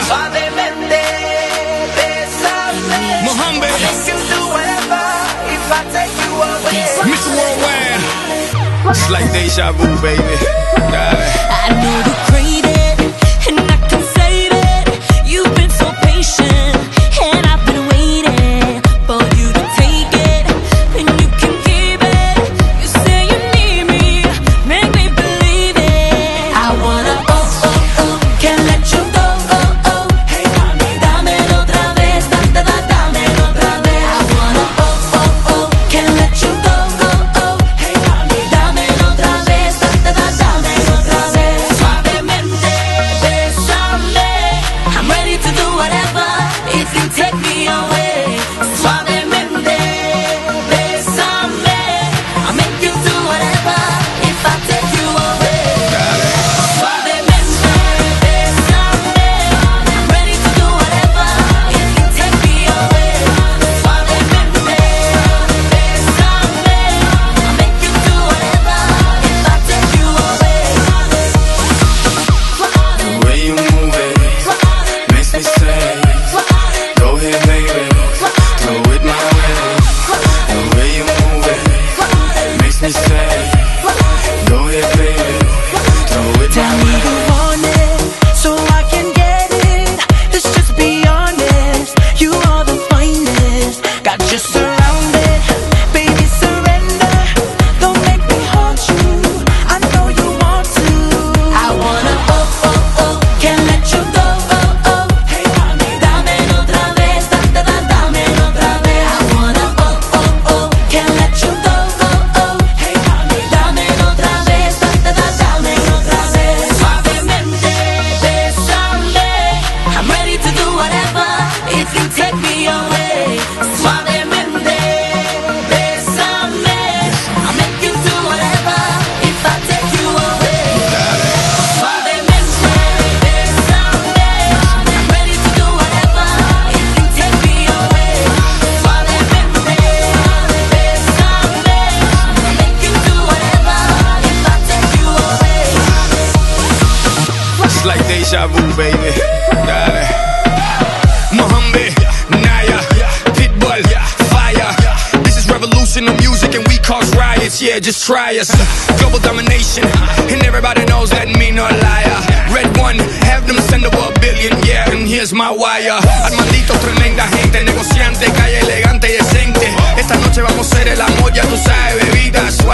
Suavemente, bésame. Mohammed, I can do whatever if I take you away. Mr. Worldwide. It's like deja vu, baby. Dale. I know you crave it, and I can save it. You've been so patient, and I've been waiting for you to take it, and you can keep it. You say you need me, make me believe it. I wanna can't let you go, Hey, mami, dámelo otra vez, dámelo otra vez. I wanna can't let you go, Hey, mami, dámelo otra vez, dámelo otra vez. Suavemente, bésame. I'm ready to do whatever if you take me away. Suavemente, bésame. I'll make you do whatever if I take you away. Suavemente, bésame. I'm ready to do whatever if you take me away. Suavemente, bésame. I'll make you do whatever if I take you away. The way you move it makes me say, go ahead, baby, throw it my way. The way you move it makes me say, go ahead, baby, throw it my Tell me way. you want it, so I can get it. Let's just be honest, you are the finest. Got you surrounded, baby surrender. Don't make me haunt you, I know you want to. I wanna can't let you go, Hey, mami, dámelo otra vez, dámelo otra vez. I wanna can't let you go, Hey, mami, dámelo otra vez, dámelo otra vez. Suavemente, bésame. I'm ready to do whatever if you take me away. Suavemente, bésame. I'll make you do whatever if I take you away. Suavemente, bésame. I'm ready to do whatever if you take me away. Suavemente, bésame. I'll make you do whatever if I take you away. It's like deja vu, baby. Dale. Mohammed, Naya, Pitbull, Fire. This is revolution of music and we cause riots. Yeah, just try us. Global domination, and everybody knows that me no liar. Red one, have them send over $1 billion. Yeah, and here's my wire. Armandito, tremenda gente, negociante, calle elegante y decente. Esta noche vamos a hacer el amor, ya tú sabes, bebidas.